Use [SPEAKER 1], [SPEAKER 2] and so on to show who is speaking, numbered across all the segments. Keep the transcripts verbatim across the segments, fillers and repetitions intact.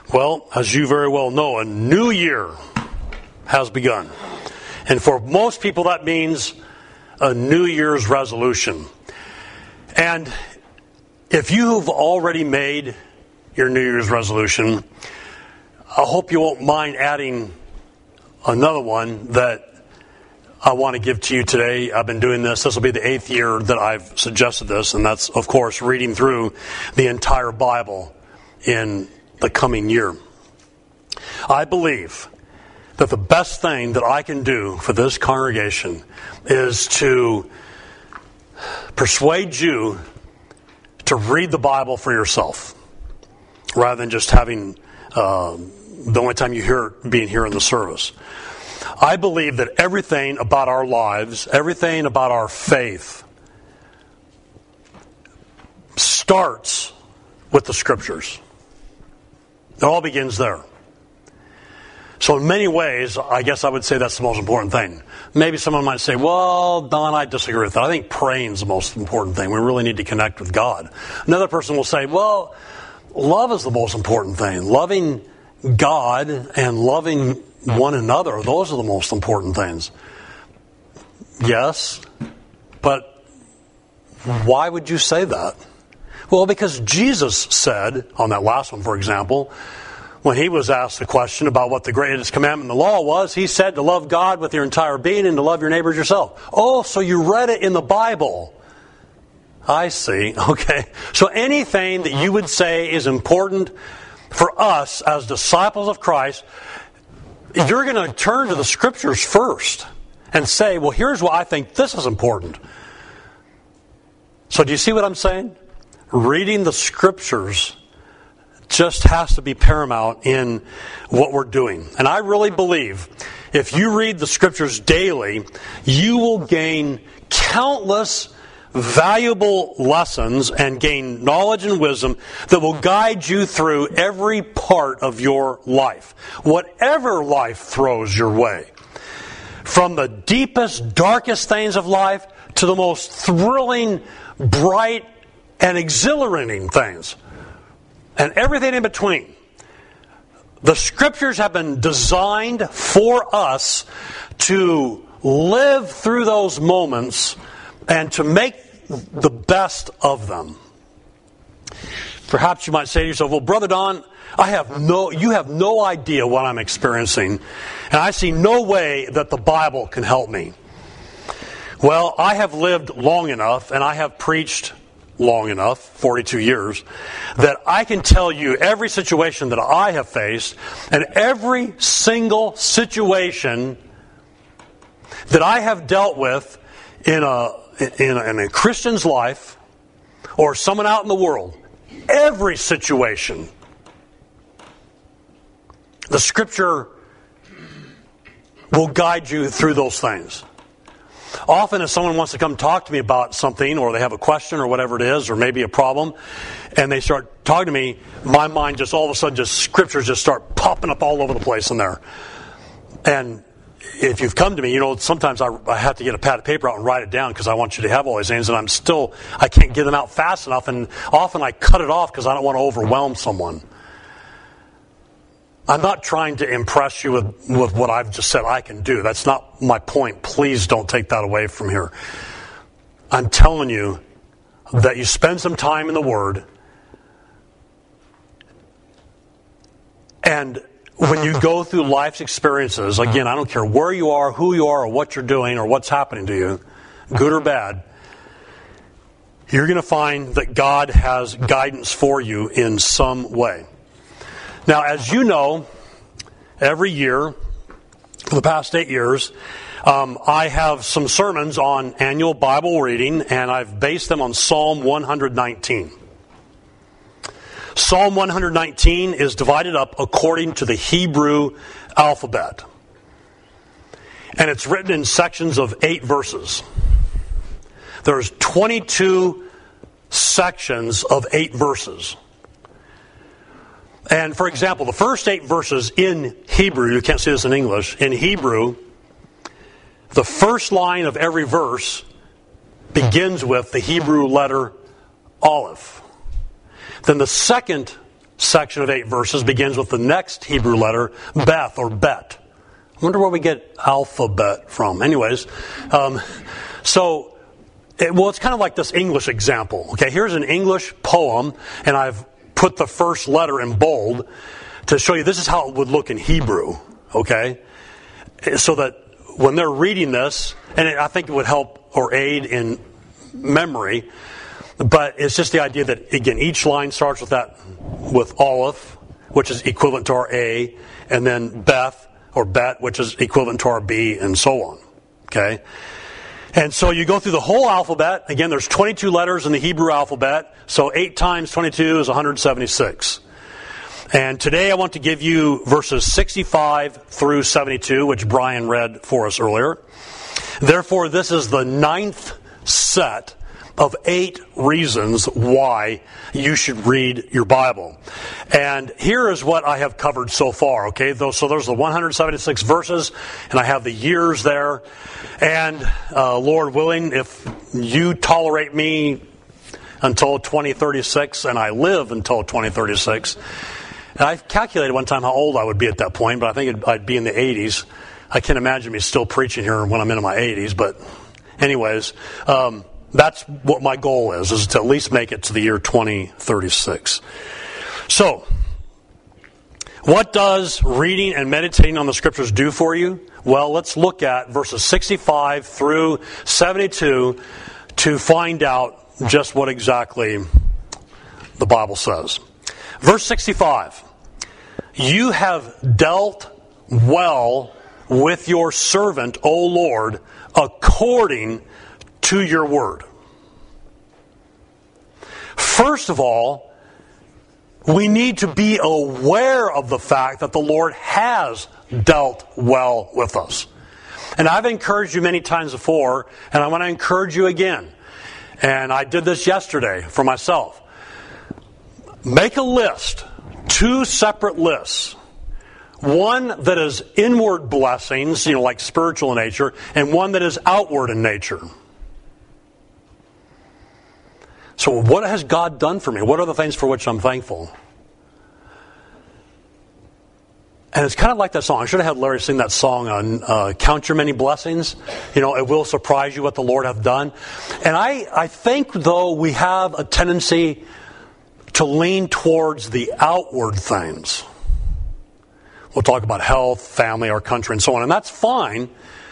[SPEAKER 1] Well, as you very well know, a new year has begun. And for most people, that means a New Year's resolution. And if you've already made your New Year's resolution, I hope you won't mind adding another one that I want to give to you today. I've been doing this. This will be the eighth year that I've suggested this, and that's, of course, reading through the entire Bible in the coming year. I believe that the best thing that I can do for this congregation is to persuade you to read the Bible for yourself, rather than just having uh, the only time you hear it being here in the service. I believe that everything about our lives, everything about our faith, starts with the Scriptures. It all begins there. So in many ways, I guess I would say that's the most important thing. Maybe someone might say, well, Don, I disagree with that. I think praying is the most important thing. We really need to connect with God. Another person will say, well, love is the most important thing. Loving God and loving one another, those are the most important things. Yes, but why would you say that? Well, because Jesus said, on that last one, for example, when he was asked the question about what the greatest commandment in the law was, he said to love God with your entire being and to love your neighbors yourself. Oh, so you read it in the Bible. I see. Okay. So anything that you would say is important for us as disciples of Christ, you're going to turn to the Scriptures first and say, well, here's why I think this is important. So do you see what I'm saying? Reading the Scriptures just has to be paramount in what we're doing. And I really believe if you read the Scriptures daily, you will gain countless valuable lessons and gain knowledge and wisdom that will guide you through every part of your life. Whatever life throws your way. From the deepest, darkest things of life to the most thrilling, bright, and exhilarating things. And everything in between. The Scriptures have been designed for us to live through those moments and to make the best of them. Perhaps you might say to yourself, well, Brother Don, I have no, you have no idea what I'm experiencing, and I see no way that the Bible can help me. Well, I have lived long enough, and I have preached long enough, forty-two years, that I can tell you every situation that I have faced, and every single situation that I have dealt with in a in a, in a Christian's life or someone out in the world. Every situation, the Scripture will guide you through those things. Often if someone wants to come talk to me about something, or they have a question or whatever it is, or maybe a problem, and they start talking to me, my mind just all of a sudden, just Scriptures just start popping up all over the place in there. And if you've come to me, you know, sometimes I, I have to get a pad of paper out and write it down because I want you to have all these things, and I'm still, I can't get them out fast enough, and often I cut it off because I don't want to overwhelm someone. I'm not trying to impress you with, with what I've just said I can do. That's not my point. Please don't take that away from here. I'm telling you that you spend some time in the Word, and when you go through life's experiences, again, I don't care where you are, who you are, or what you're doing, or what's happening to you, good or bad, you're going to find that God has guidance for you in some way. Now, as you know, every year, for the past eight years, um, I have some sermons on annual Bible reading, and I've based them on Psalm one nineteen. Psalm one nineteen is divided up according to the Hebrew alphabet. And it's written in sections of eight verses. There's twenty-two sections of eight verses. And for example, the first eight verses in Hebrew, you can't see this in English, in Hebrew, the first line of every verse begins with the Hebrew letter Aleph. Then the second section of eight verses begins with the next Hebrew letter, Beth or Bet. I wonder where we get alphabet from. Anyways, um, so, it, well, it's kind of like this English example. Okay, here's an English poem, and I've put the first letter in bold to show you this is how it would look in Hebrew. Okay, so that when they're reading this, and it, I think it would help or aid in memory, but it's just the idea that, again, each line starts with that, with Aleph, which is equivalent to our A, and then Beth or Bet, which is equivalent to our B, and so on. Okay? And so you go through the whole alphabet. Again, there's twenty-two letters in the Hebrew alphabet, so eight times twenty-two is one hundred seventy-six. And today I want to give you verses sixty-five through seventy-two, which Brian read for us earlier. Therefore, this is the ninth set of eight reasons why you should read your Bible. And here is what I have covered so far, okay? So there's the one hundred seventy-six verses, and I have the years there. And uh, Lord willing, if you tolerate me until twenty thirty-six, and I live until twenty thirty-six, and I calculated one time how old I would be at that point, but I think I'd be in the eighties. I can't imagine me still preaching here when I'm in my eighties, but anyways, um, that's what my goal is, is to at least make it to the year twenty thirty-six. So, what does reading and meditating on the Scriptures do for you? Well, let's look at verses sixty-five through seventy-two to find out just what exactly the Bible says. Verse sixty-five, you have dealt well with your servant, O Lord, according to your word. First of all, we need to be aware of the fact that the Lord has dealt well with us. And I've encouraged you many times before, and I want to encourage you again. And I did this yesterday for myself. Make a list, two separate lists. One that is inward blessings, you know, like spiritual in nature, and one that is outward in nature. So what has God done for me? What are the things for which I'm thankful? And it's kind of like that song. I should have had Larry sing that song on uh, Count Your Many Blessings. You know, it will surprise you what the Lord hath done. And I, I think, though, we have a tendency to lean towards the outward things. We'll talk about health, family, our country, and so on. And that's fine.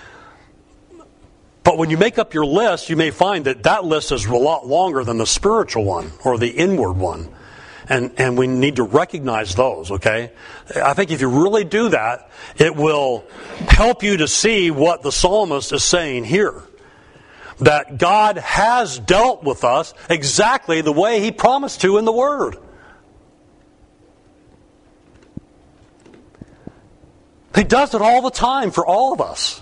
[SPEAKER 1] But when you make up your list, you may find that that list is a lot longer than the spiritual one or the inward one. And and we need to recognize those, okay? I think if you really do that, it will help you to see what the psalmist is saying here. That God has dealt with us exactly the way He promised to in the Word. He does it all the time for all of us.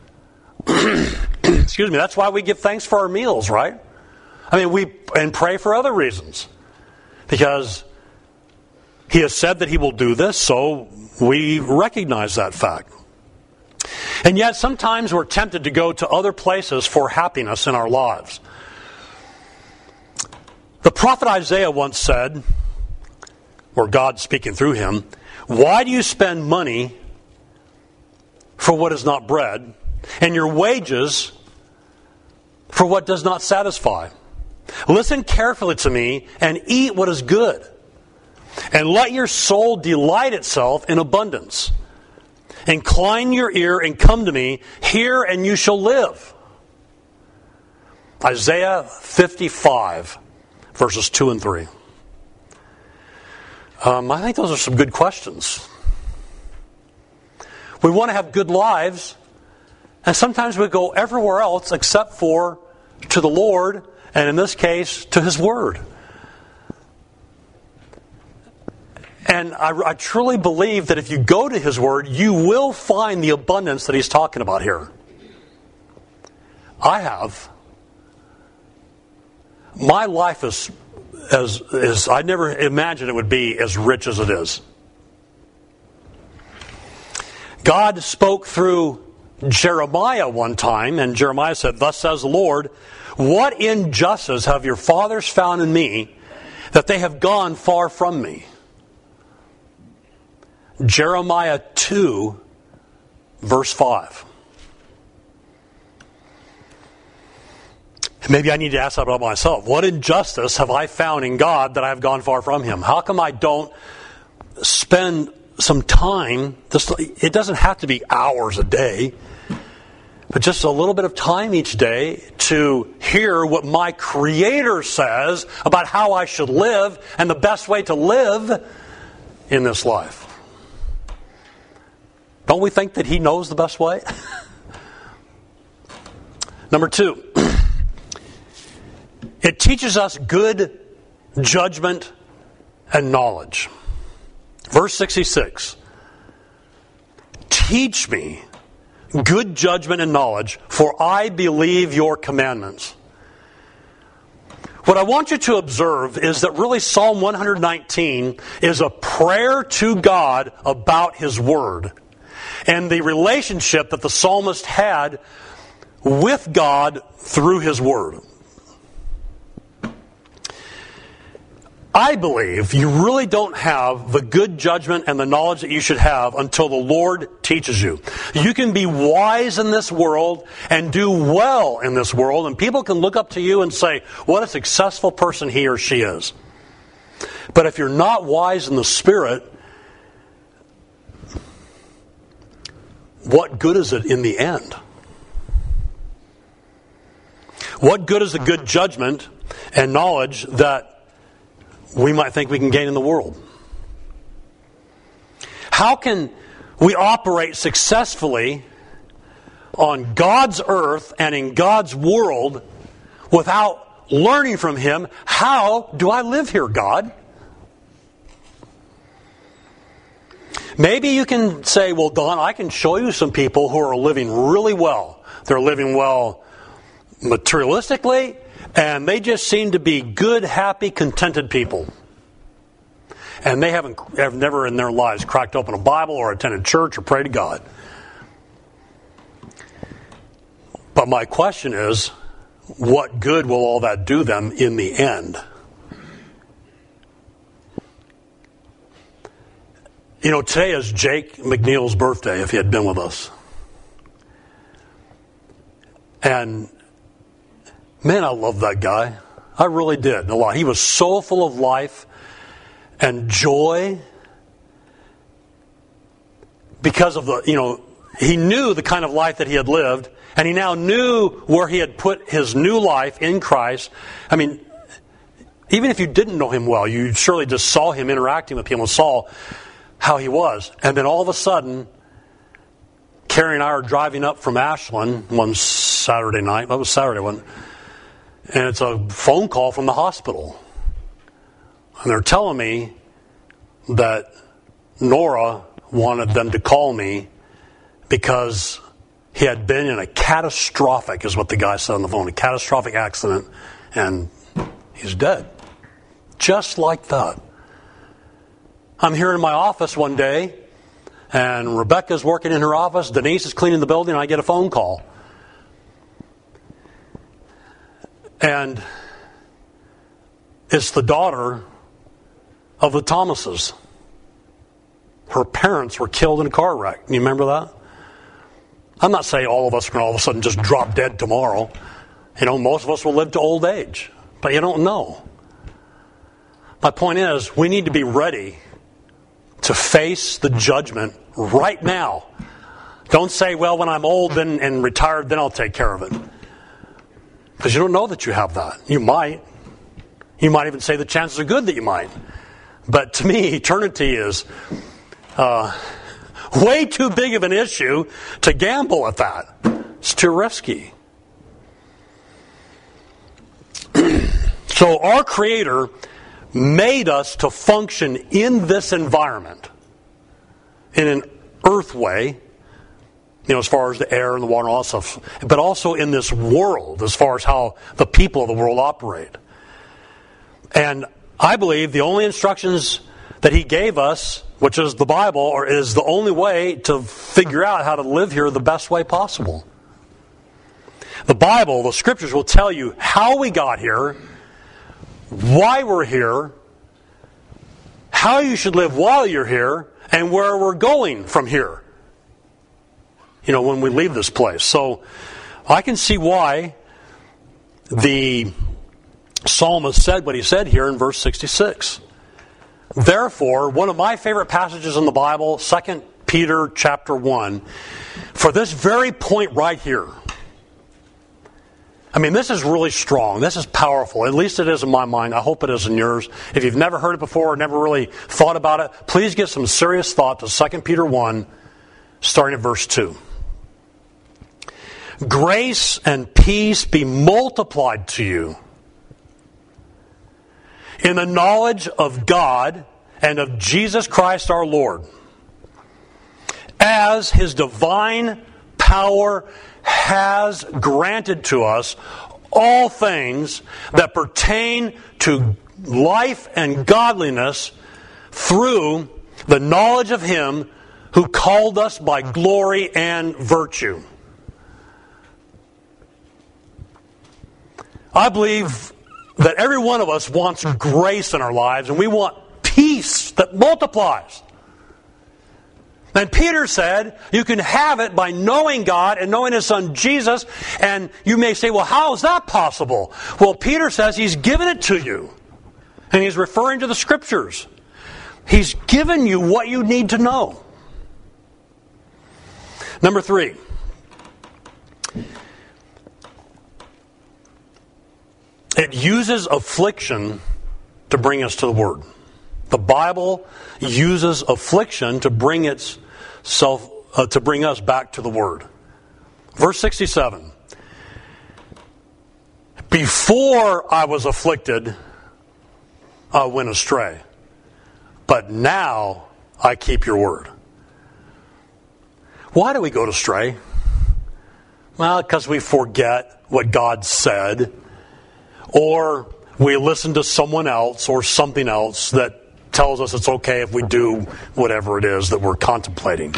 [SPEAKER 1] Excuse me, that's why we give thanks for our meals, right? I mean, we and pray for other reasons. Because He has said that He will do this, so we recognize that fact. And yet sometimes we're tempted to go to other places for happiness in our lives. The prophet Isaiah once said, or God speaking through him, "Why do you spend money for what is not bread, and your wages for what does not satisfy? Listen carefully to me and eat what is good, and let your soul delight itself in abundance. Incline your ear and come to me, hear and you shall live." Isaiah fifty-five, verses two and three. Um, I think those are some good questions. We want to have good lives, and sometimes we go everywhere else except for to the Lord, and in this case, to His Word. And I, I truly believe that if you go to His Word, you will find the abundance that He's talking about here. I have. My life is, as, as I never imagined it would be as rich as it is. God spoke through Jeremiah one time, and Jeremiah said, "Thus says the Lord, what injustice have your fathers found in me, that they have gone far from me?" Jeremiah two, verse five. Maybe I need to ask that about myself. What injustice have I found in God that I have gone far from Him? How come I don't spend some time, just, it doesn't have to be hours a day, but just a little bit of time each day to hear what my Creator says about how I should live and the best way to live in this life? Don't we think that He knows the best way? Number two, it teaches us good judgment and knowledge. Verse sixty-six. Teach me good judgment and knowledge, for I believe your commandments. What I want you to observe is that really Psalm one nineteen is a prayer to God about His Word and the relationship that the psalmist had with God through His Word. I believe you really don't have the good judgment and the knowledge that you should have until the Lord teaches you. You can be wise in this world and do well in this world, and people can look up to you and say, what a successful person he or she is. But if you're not wise in the Spirit, what good is it in the end? What good is the good judgment and knowledge that we might think we can gain in the world? How can we operate successfully on God's earth and in God's world without learning from Him, how do I live here, God? Maybe you can say, well, Don, I can show you some people who are living really well. They're living well materialistically, and they just seem to be good, happy, contented people. And they haven't have never in their lives cracked open a Bible or attended church or prayed to God. But my question is, what good will all that do them in the end? You know, today is Jake McNeil's birthday, if he had been with us. And man, I love that guy. I really did a lot. He was so full of life and joy because of the, you know, he knew the kind of life that he had lived, and he now knew where he had put his new life in Christ. I mean, even if you didn't know him well, you surely just saw him interacting with people and saw how he was. And then all of a sudden, Carrie and I are driving up from Ashland one Saturday night. That was Saturday one. And it's a phone call from the hospital. And they're telling me that Nora wanted them to call me because he had been in a catastrophic, is what the guy said on the phone, a catastrophic accident, and he's dead. Just like that. I'm here in my office one day, and Rebecca's working in her office, Denise is cleaning the building, and I get a phone call. And it's the daughter of the Thomases. Her parents were killed in a car wreck. You remember that? I'm not saying all of us are going to all of a sudden just drop dead tomorrow. You know, most of us will live to old age. But you don't know. My point is, we need to be ready to face the judgment right now. Don't say, well, when I'm old and, and retired, then I'll take care of it. Because you don't know that you have that. You might. You might even say the chances are good that you might. But to me, eternity is uh, way too big of an issue to gamble at that. It's too risky. So our Creator made us to function in this environment, in an earth way, you know, as far as the air and the water and all that stuff, but also in this world, as far as how the people of the world operate. And I believe the only instructions that He gave us, which is the Bible, or is the only way to figure out how to live here the best way possible. The Bible, the Scriptures, will tell you how we got here, why we're here, how you should live while you're here, and where we're going from here. You know, when we leave this place. So I can see why the psalmist said what he said here in verse sixty-six. Therefore, one of my favorite passages in the Bible, Second Peter chapter one, for this very point right here. I mean, this is really strong. This is powerful. At least it is in my mind. I hope it is in yours. If you've never heard it before or never really thought about it, please get some serious thought to Second Peter one, starting at verse two. Grace and peace be multiplied to you in the knowledge of God and of Jesus Christ our Lord, as His divine power has granted to us all things that pertain to life and godliness through the knowledge of Him who called us by glory and virtue. I believe that every one of us wants grace in our lives, and we want peace that multiplies. And Peter said, you can have it by knowing God and knowing His Son Jesus. And you may say, well, how is that possible? Well, Peter says He's given it to you. And he's referring to the Scriptures. He's given you what you need to know. Number three. It uses affliction to bring us to the Word. The Bible uses affliction to bring itself uh, to bring us back to the Word. Verse sixty-seven. Before I was afflicted, I went astray, but now I keep your word. Why do we go astray? Well, because we forget what God said, or we listen to someone else or something else that tells us it's okay if we do whatever it is that we're contemplating.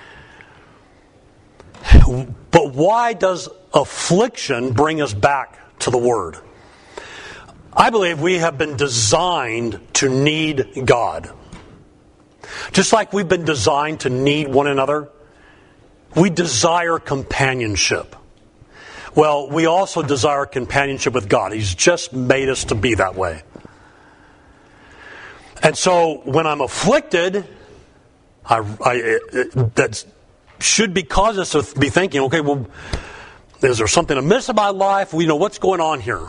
[SPEAKER 1] But why does affliction bring us back to the Word? I believe we have been designed to need God. Just like we've been designed to need one another, we desire companionship. Well, we also desire companionship with God. He's just made us to be that way. And so when I'm afflicted, I, I, it, that should be cause us to be thinking, okay, well, is there something amiss in my life? Well, you know, what's going on here?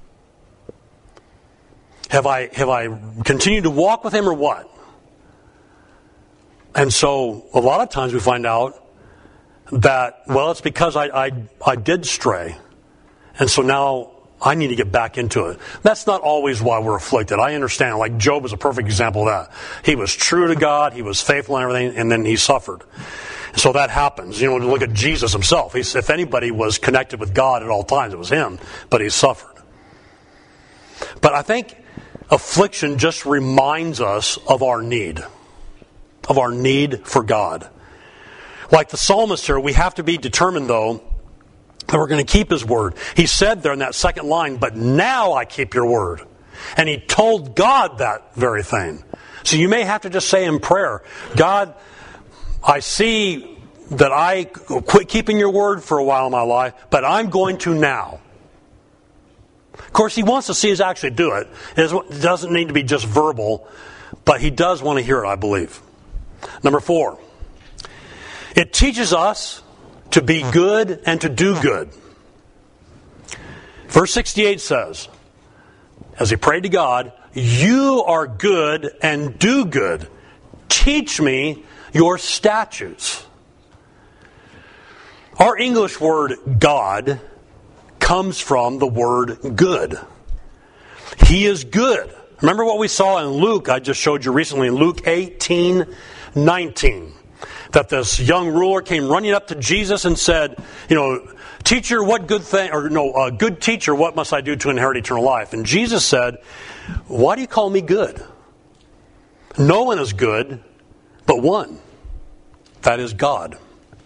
[SPEAKER 1] Have I have I continued to walk with Him or what? And so a lot of times we find out that, well, it's because I, I, I did stray. And so now I need to get back into it. That's not always why we're afflicted. I understand. Like Job is a perfect example of that. He was true to God. He was faithful and everything. And then he suffered. And so that happens. You know, to look at Jesus Himself. He's, if anybody was connected with God at all times, it was Him. But He suffered. But I think affliction just reminds us of our need. Of our need for God. Like the psalmist here, we have to be determined, though, that we're going to keep His word. He said there in that second line, but now I keep your word. And he told God that very thing. So you may have to just say in prayer, God, I see that I quit keeping your word for a while in my life, but I'm going to now. Of course, He wants to see us actually do it. It doesn't need to be just verbal, but He does want to hear it, I believe. Number four. It teaches us to be good and to do good. Verse sixty-eight says, as he prayed to God, you are good and do good. Teach me your statutes. Our English word God comes from the word good. He is good. Remember what we saw in Luke, I just showed you recently, in Luke eighteen nineteen. That this young ruler came running up to Jesus and said, you know, teacher, what good thing, or no, uh, good teacher, what must I do to inherit eternal life? And Jesus said, why do you call me good? No one is good but one. That is God.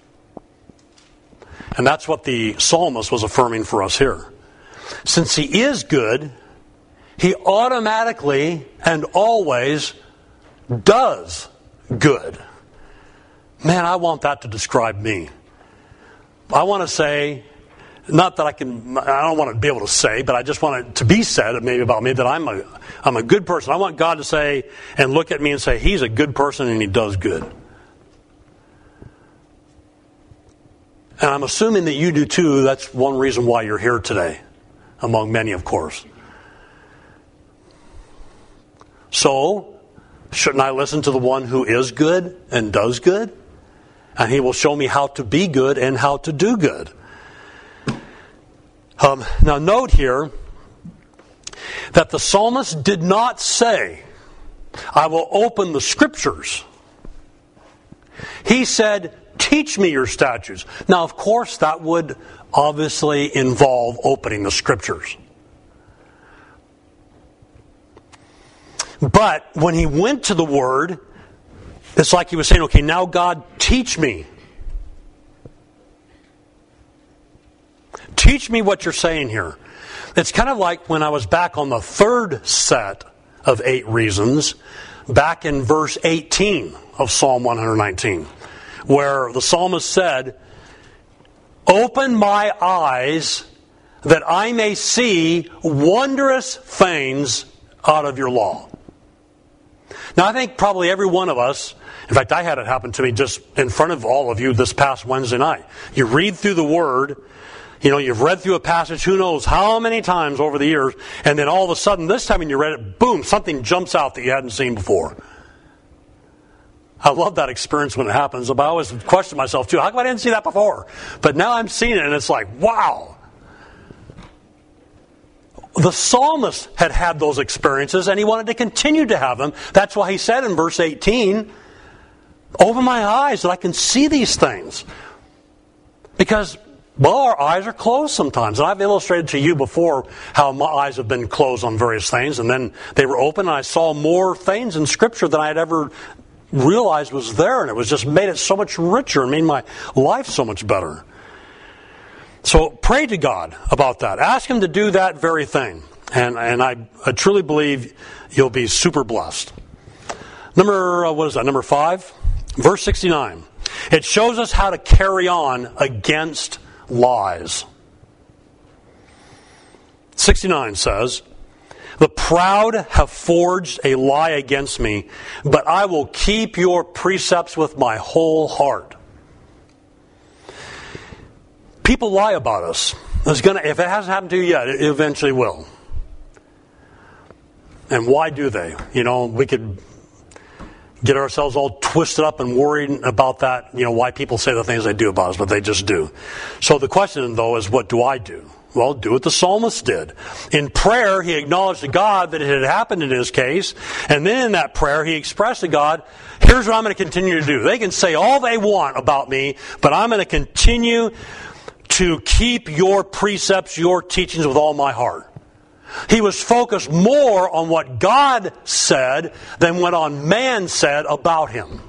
[SPEAKER 1] And that's what the psalmist was affirming for us here. Since He is good, He automatically and always does good. Man, I want that to describe me. I want to say, not that I can, I don't want to be able to say, but I just want it to be said maybe about me that I'm a, I'm a good person. I want God to say and look at me and say, he's a good person and he does good. And I'm assuming that you do too. That's one reason why you're here today, among many, of course. So, shouldn't I listen to the one who is good and does good? And he will show me how to be good and how to do good. Um, now note here that the psalmist did not say, I will open the scriptures. He said, teach me your statutes. Now, of course, that would obviously involve opening the scriptures. But when he went to the Word, it's like he was saying, okay, now God, teach me. Teach me what you're saying here. It's kind of like when I was back on the third set of eight reasons, back in verse eighteen of Psalm one nineteen, where the psalmist said, open my eyes that I may see wondrous things out of your law. Now, I think probably every one of us, in fact, I had it happen to me just in front of all of you this past Wednesday night. You read through the Word, you know, you've read through a passage who knows how many times over the years, and then all of a sudden, this time when you read it, boom, something jumps out that you hadn't seen before. I love that experience when it happens. But I always question myself, too, how come I didn't see that before? But now I'm seeing it, and it's like, wow. The psalmist had had those experiences, and he wanted to continue to have them. That's why he said in verse eighteen, open my eyes that I can see these things. Because, well, our eyes are closed sometimes. And I've illustrated to you before how my eyes have been closed on various things, and then they were open, and I saw more things in Scripture than I had ever realized was there, and it was just made it so much richer and made my life so much better. So pray to God about that. Ask Him to do that very thing. And and I, I truly believe you'll be super blessed. Number, uh, what is that, number five? Verse sixty-nine. It shows us how to carry on against lies. sixty-nine says, the proud have forged a lie against me, but I will keep your precepts with my whole heart. People lie about us. It's gonna, if it hasn't happened to you yet, it eventually will. And why do they? You know, we could get ourselves all twisted up and worried about that, you know, why people say the things they do about us, but they just do. So the question, though, is what do I do? Well, do what the psalmist did. In prayer, he acknowledged to God that it had happened in his case, and then in that prayer, he expressed to God, here's what I'm going to continue to do. They can say all they want about me, but I'm going to continue to keep your precepts, your teachings with all my heart. He was focused more on what God said than what on man said about him.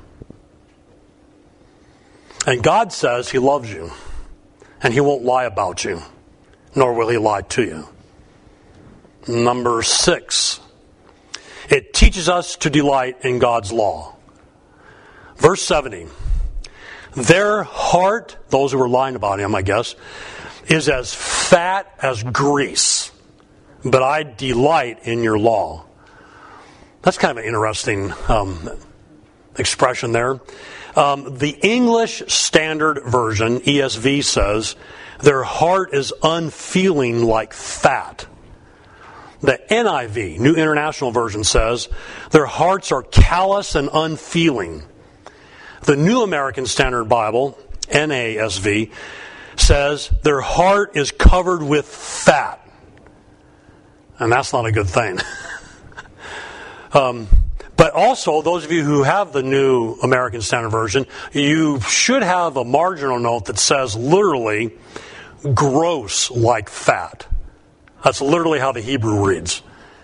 [SPEAKER 1] And God says He loves you, and He won't lie about you, nor will He lie to you. Number six, it teaches us to delight in God's law. Verse seventy. Their heart, those who were lying about Him, I guess, is as fat as grease, but I delight in your law. That's kind of an interesting um, expression there. Um, the English Standard Version, E S V, says, their heart is unfeeling like fat. The N I V, New International Version, says, their hearts are callous and unfeeling. The New American Standard Bible, N A S V, says their heart is covered with fat. And that's not a good thing. um, but also, those of you who have the New American Standard Version, you should have a marginal note that says literally, gross like fat. That's literally how the Hebrew reads.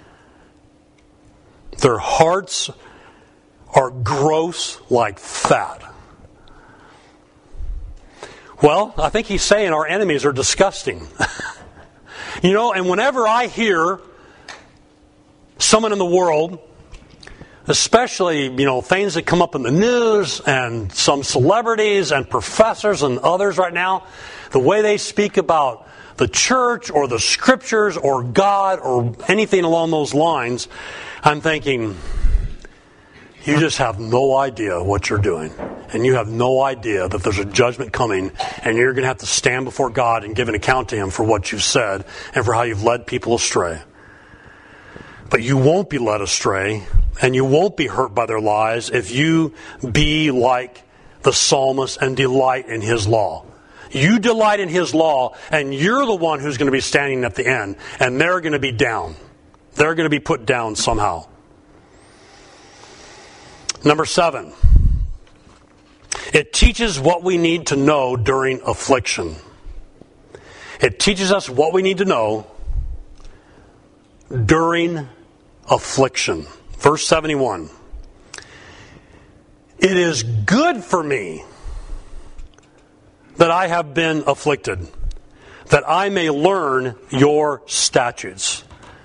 [SPEAKER 1] Their hearts are gross like fat. Well, I think he's saying our enemies are disgusting. You know, and whenever I hear someone in the world especially, you know, things that come up in the news and some celebrities and professors and others right now, the way they speak about the church or the scriptures or God or anything along those lines, I'm thinking, you just have no idea what you're doing. And you have no idea that there's a judgment coming and you're going to have to stand before God and give an account to Him for what you've said and for how you've led people astray. But you won't be led astray and you won't be hurt by their lies if you be like the psalmist and delight in his law. You delight in his law and you're the one who's going to be standing at the end and they're going to be down. They're going to be put down somehow. Number seven, it teaches what we need to know during affliction. It teaches us what we need to know during affliction. Verse seventy-one. It is good for me that I have been afflicted, that I may learn your statutes.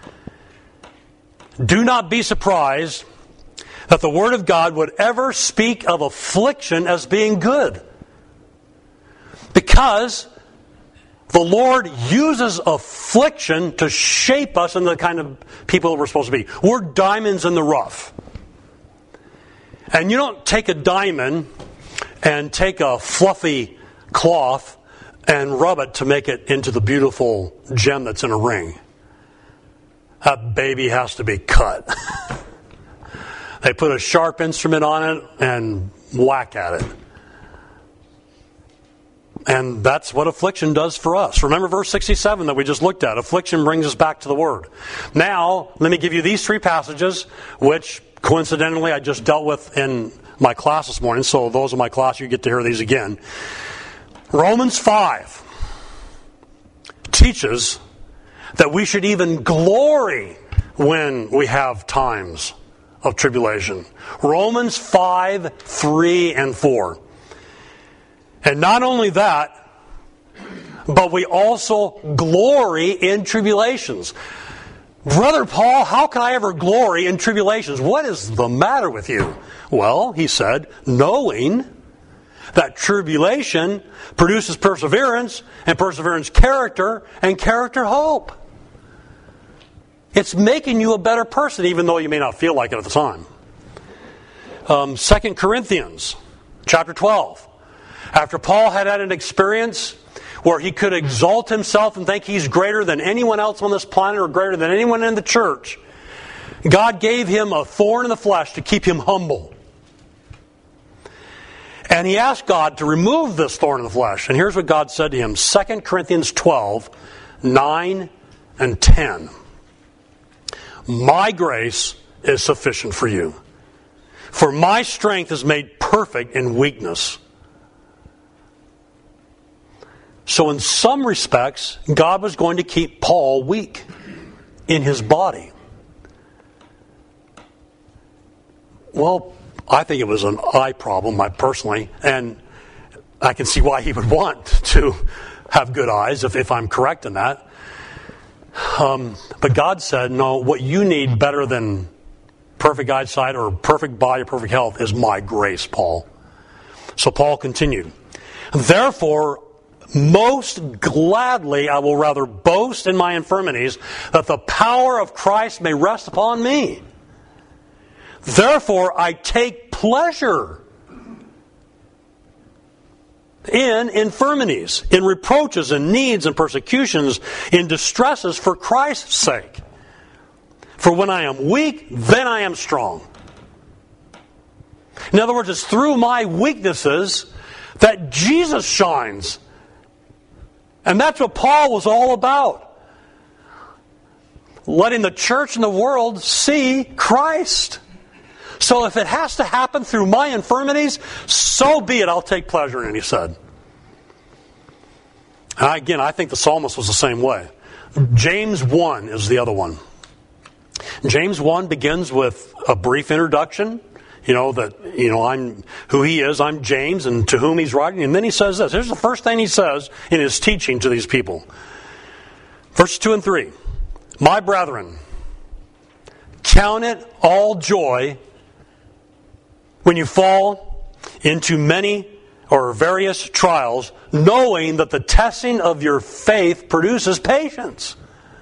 [SPEAKER 1] Do not be surprised that the Word of God would ever speak of affliction as being good. Because the Lord uses affliction to shape us into the kind of people we're supposed to be. We're diamonds in the rough. And you don't take a diamond and take a fluffy cloth and rub it to make it into the beautiful gem that's in a ring. That baby has to be cut. They put a sharp instrument on it and whack at it. And that's what affliction does for us. Remember verse sixty-seven that we just looked at. Affliction brings us back to the Word. Now, let me give you these three passages, which coincidentally I just dealt with in my class this morning. So those in my class, you get to hear these again. Romans five teaches that we should even glory when we have times of tribulation. Romans five, three, and four. And not only that, but we also glory in tribulations. Brother Paul, how can I ever glory in tribulations? What is the matter with you? Well, he said, knowing that tribulation produces perseverance, and perseverance character, and character hope. It's making you a better person, even though you may not feel like it at the time. Um, Second Corinthians chapter twelve. After Paul had had an experience where he could exalt himself and think he's greater than anyone else on this planet or greater than anyone in the church, God gave him a thorn in the flesh to keep him humble. And he asked God to remove this thorn in the flesh. And here's what God said to him. Second Corinthians twelve, nine and ten. My grace is sufficient for you, for my strength is made perfect in weakness. So in some respects, God was going to keep Paul weak in his body. Well, I think it was an eye problem, I personally, and I can see why he would want to have good eyes, if, if I'm correct in that. Um, but God said, no, what you need better than perfect eyesight or perfect body or perfect health is my grace, Paul. So Paul continued, therefore, most gladly I will rather boast in my infirmities, that the power of Christ may rest upon me. Therefore I take pleasure in infirmities, in reproaches, in needs, and persecutions, in distresses for Christ's sake. For when I am weak, then I am strong. In other words, it's through my weaknesses that Jesus shines. And that's what Paul was all about. Letting the church and the world see Christ. So if it has to happen through my infirmities, so be it. I'll take pleasure in it, he said. And again, I think the psalmist was the same way. James one is the other one. James one begins with a brief introduction. You know, that, you know, I'm who he is, I'm James, and to whom he's writing. And then he says this. Here's the first thing he says in his teaching to these people. Verses two and three. My brethren, count it all joy when you fall into many or various trials, knowing that the testing of your faith produces patience.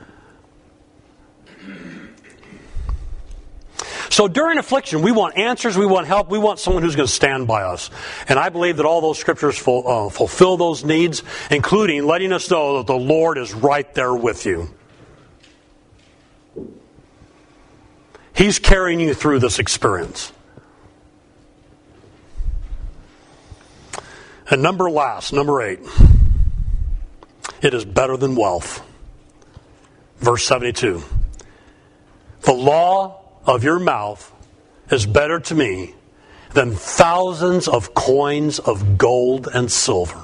[SPEAKER 1] So during affliction, we want answers, we want help, we want someone who's going to stand by us. And I believe that all those scriptures ful- uh, fulfill those needs, including letting us know that the Lord is right there with you. He's carrying you through this experience. And number last, number eight, it is better than wealth. Verse seventy-two. The law of your mouth is better to me than thousands of coins of gold and silver.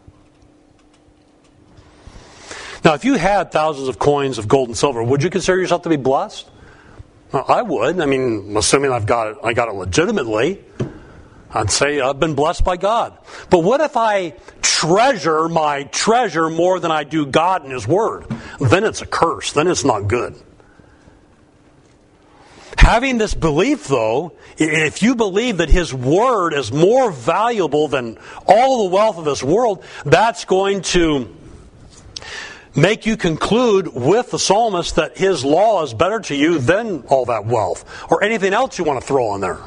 [SPEAKER 1] Now, if you had thousands of coins of gold and silver, would you consider yourself to be blessed? Well, I would. I mean, assuming I've got it, I got it legitimately, I'd say I've been blessed by God. But what if I treasure my treasure more than I do God and His Word? Then it's a curse. Then it's not good. Having this belief, though, if you believe that His Word is more valuable than all the wealth of this world, that's going to make you conclude with the psalmist that His law is better to you than all that wealth or anything else you want to throw on there.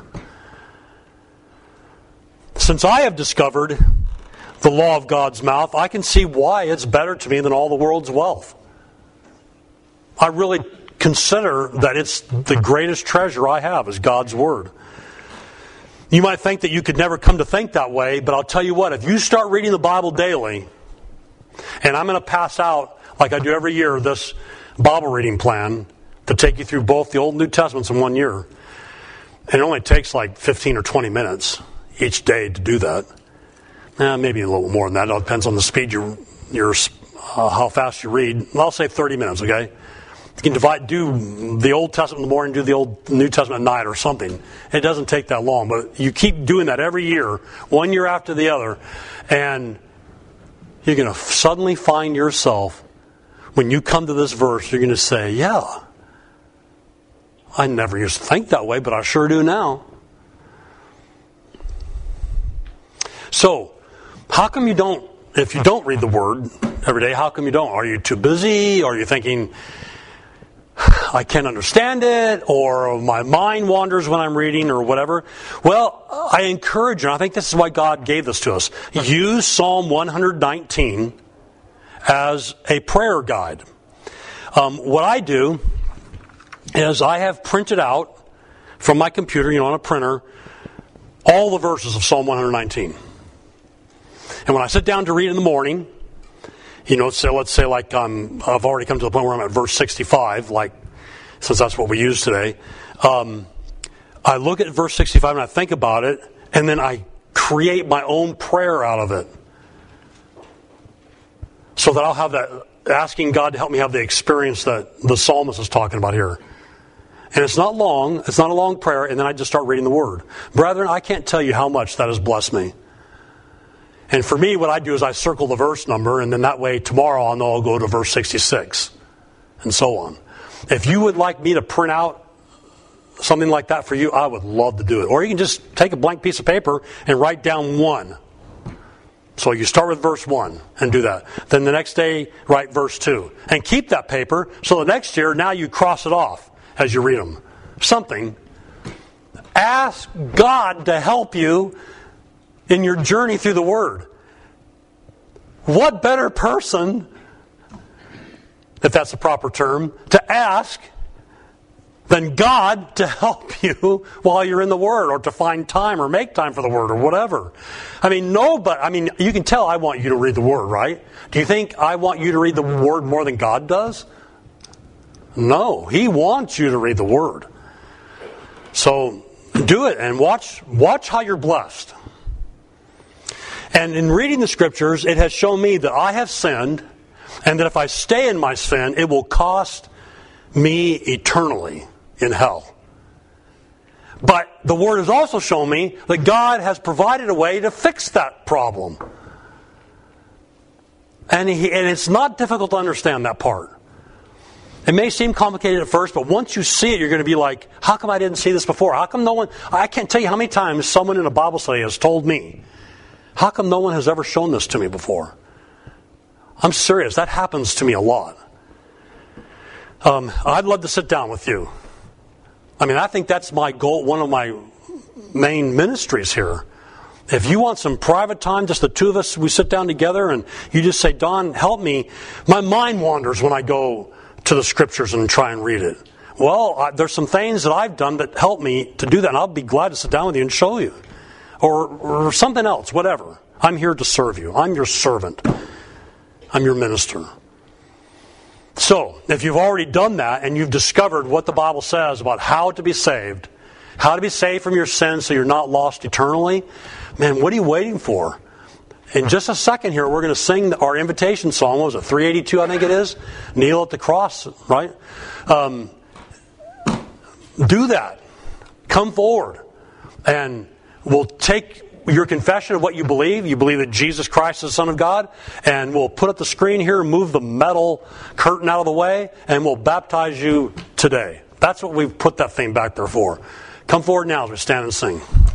[SPEAKER 1] Since I have discovered the law of God's mouth, I can see why it's better to me than all the world's wealth. I really consider that it's the greatest treasure I have is God's Word. You might think that you could never come to think that way, but I'll tell you what, if you start reading the Bible daily, and I'm going to pass out, like I do every year, this Bible reading plan to take you through both the Old and New Testaments in one year. And it only takes like fifteen or twenty minutes each day to do that. Eh, maybe a little more than that. It all depends on the speed you're, you're uh, how fast you read. I'll say thirty minutes, okay? You can divide, do the Old Testament in the morning, do the Old New Testament at night or something. It doesn't take that long, but you keep doing that every year, one year after the other, and you're going to suddenly find yourself, when you come to this verse, you're going to say, yeah, I never used to think that way, but I sure do now. So, how come you don't, if you don't read the Word every day, how come you don't? Are you too busy? Are you thinking, I can't understand it, or my mind wanders when I'm reading, or whatever? Well, I encourage you, and I think this is why God gave this to us. Use Psalm one nineteen as a prayer guide. Um, what I do is I have printed out from my computer, you know, on a printer, all the verses of Psalm one nineteen. And when I sit down to read in the morning, you know, so let's say like um, I've already come to the point where I'm at verse sixty-five, like, since that's what we use today. Um, I look at verse sixty-five and I think about it, and then I create my own prayer out of it. So that I'll have that, asking God to help me have the experience that the psalmist is talking about here. And it's not long, it's not a long prayer, and then I just start reading the Word. Brethren, I can't tell you how much that has blessed me. And for me, what I do is I circle the verse number, and then that way tomorrow I'll know I'll go to verse sixty-six, and so on. If you would like me to print out something like that for you, I would love to do it. Or you can just take a blank piece of paper and write down one. So you start with verse one and do that. Then the next day, write verse two. And keep that paper, so the next year, now you cross it off as you read them. Something. Ask God to help you in your journey through the Word. What better person, if that's the proper term, to ask than God to help you while you're in the Word, or to find time or make time for the Word or whatever. I mean, no, but I mean, you can tell I want you to read the Word, right? Do you think I want you to read the Word more than God does? No, He wants you to read the Word. So do it and watch watch how you're blessed. And in reading the Scriptures, it has shown me that I have sinned, and that if I stay in my sin, it will cost me eternally in hell. But the Word has also shown me that God has provided a way to fix that problem. And, he, and it's not difficult to understand that part. It may seem complicated at first, but once you see it, you're going to be like, how come I didn't see this before? How come no one, I can't tell you how many times someone in a Bible study has told me, how come no one has ever shown this to me before? I'm serious. That happens to me a lot. Um, I'd love to sit down with you. I mean, I think that's my goal, one of my main ministries here. If you want some private time, just the two of us, we sit down together and you just say, Don, help me. My mind wanders when I go to the Scriptures and try and read it. Well, I, there's some things that I've done that help me to do that, and I'll be glad to sit down with you and show you. Or, or something else, whatever. I'm here to serve you. I'm your servant. I'm your minister. So, if you've already done that and you've discovered what the Bible says about how to be saved, how to be saved from your sins so you're not lost eternally, man, what are you waiting for? In just a second here, we're going to sing our invitation song. What was it, three eighty-two, I think it is? Kneel at the cross, right? Um, do that. Come forward. And we'll take your confession of what you believe. You believe that Jesus Christ is the Son of God. And we'll put up the screen here, move the metal curtain out of the way, and we'll baptize you today. That's what we've put that thing back there for. Come forward now as we stand and sing.